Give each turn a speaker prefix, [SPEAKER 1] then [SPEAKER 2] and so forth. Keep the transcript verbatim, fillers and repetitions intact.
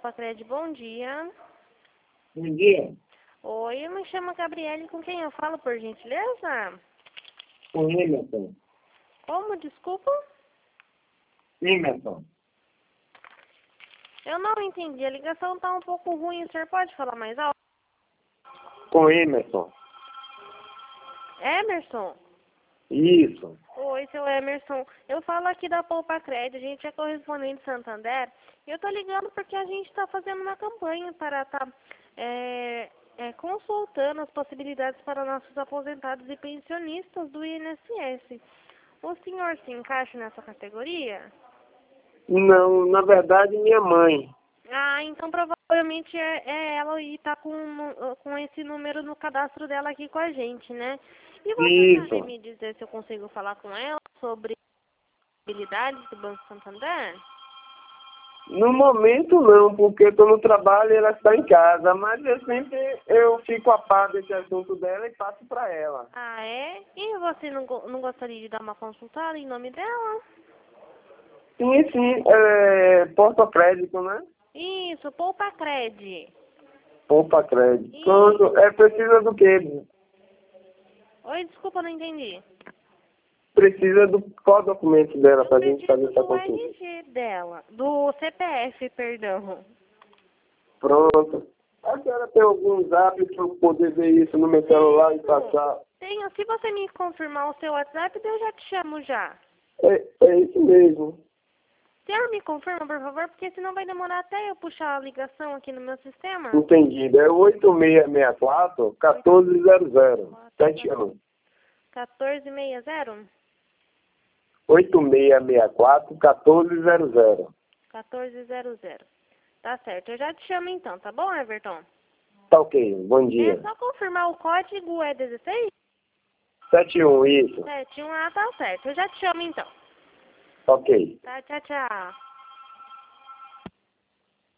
[SPEAKER 1] Cred, bom dia.
[SPEAKER 2] Bom dia.
[SPEAKER 1] Oi, eu me chamo Gabriele, com quem eu falo, por gentileza?
[SPEAKER 2] Com Emerson.
[SPEAKER 1] Como, desculpa?
[SPEAKER 2] Emerson.
[SPEAKER 1] Eu não entendi, a ligação tá um pouco ruim, o senhor pode falar mais alto?
[SPEAKER 2] Com Emerson.
[SPEAKER 1] Emerson?
[SPEAKER 2] Isso.
[SPEAKER 1] Oi, seu Emerson. Eu falo aqui da Poupa Cred, a gente é correspondente de Santander. E eu tô ligando porque a gente está fazendo uma campanha para estar é, é, consultando as possibilidades para nossos aposentados e pensionistas do I N S S. O senhor se encaixa nessa categoria?
[SPEAKER 2] Não, na verdade, minha mãe.
[SPEAKER 1] Ah, então provavelmente é, é ela e tá com, com esse número no cadastro dela aqui com a gente, né? E você sabe
[SPEAKER 2] Isso.
[SPEAKER 1] me dizer se eu consigo falar com ela sobre habilidades do Banco Santander?
[SPEAKER 2] No momento não, porque eu estou no trabalho e ela está em casa, mas eu sempre eu fico a par desse assunto dela e passo para ela.
[SPEAKER 1] Ah, é? E você não, go- não gostaria de dar uma consultada em nome dela?
[SPEAKER 2] Sim, sim, é Porto Crédito, né?
[SPEAKER 1] Isso, Poupa Cred.
[SPEAKER 2] Poupa Crédito.
[SPEAKER 1] Isso.
[SPEAKER 2] Pronto, é precisa do quê?
[SPEAKER 1] Oi, desculpa, não entendi.
[SPEAKER 2] Precisa do qual documento dela
[SPEAKER 1] Eu
[SPEAKER 2] para a gente fazer
[SPEAKER 1] preciso
[SPEAKER 2] essa
[SPEAKER 1] do
[SPEAKER 2] consulta?
[SPEAKER 1] R G dela, do C P F, perdão.
[SPEAKER 2] Pronto. A senhora tem algum zap para eu poder ver isso no meu celular e
[SPEAKER 1] Isso.
[SPEAKER 2] passar?
[SPEAKER 1] Tenho, se você me confirmar o seu WhatsApp, eu já te chamo já.
[SPEAKER 2] É, é isso mesmo.
[SPEAKER 1] O senhor me confirma, por favor, porque senão vai demorar até eu puxar a ligação aqui no meu sistema.
[SPEAKER 2] Entendido. É oito seis seis quatro, um quatro zero zero. sete um.
[SPEAKER 1] quatorze sessenta?
[SPEAKER 2] oito seis seis quatro, um quatro zero zero.
[SPEAKER 1] quatorze zero zero. Tá certo, eu já te chamo então, tá bom, Everton?
[SPEAKER 2] Tá ok. Bom
[SPEAKER 1] É
[SPEAKER 2] dia.
[SPEAKER 1] só confirmar o código, é dezesseis?
[SPEAKER 2] sete um, isso.
[SPEAKER 1] sete um, ah, tá certo, eu já te chamo então.
[SPEAKER 2] Ok.
[SPEAKER 1] Tá, tchau, tchau.